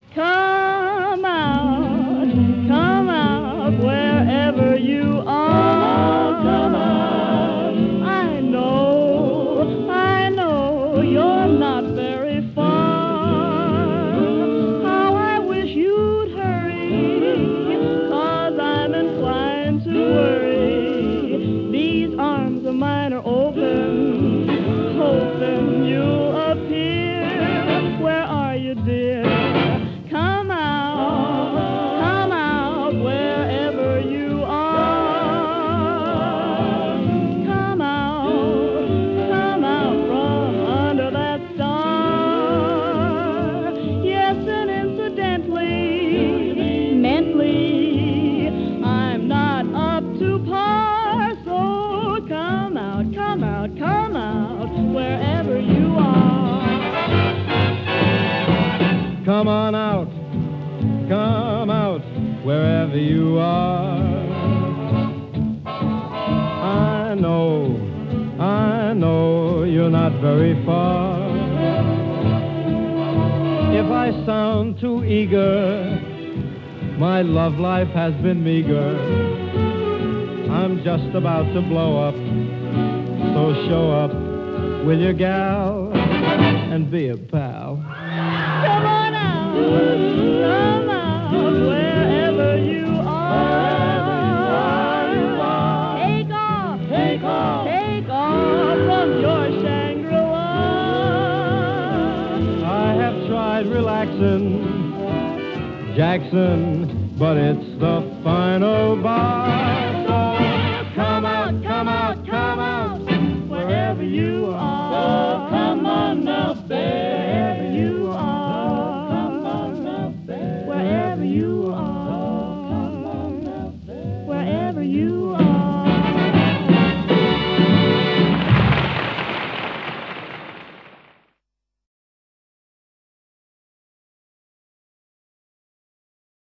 Come out wherever you are. Come out. I know you're not very far. How I wish you'd hurry, 'cause I'm inclined to worry. These arms of mine are open, hoping you'll appear. Where are you, dear? Come out wherever you are. Come out from under that star. Yes, and incidentally, mentally, I'm not up to par. So come out wherever you are. Come on out. Come out wherever you are. I know you're not very far. If I sound too eager, my love life has been meager. I'm just about to blow up, so show up, will you, gal, and be a pal. Come on out wherever you are. Take off from your Shangri-La. I have tried relaxing, Jackson, but it's the final bar.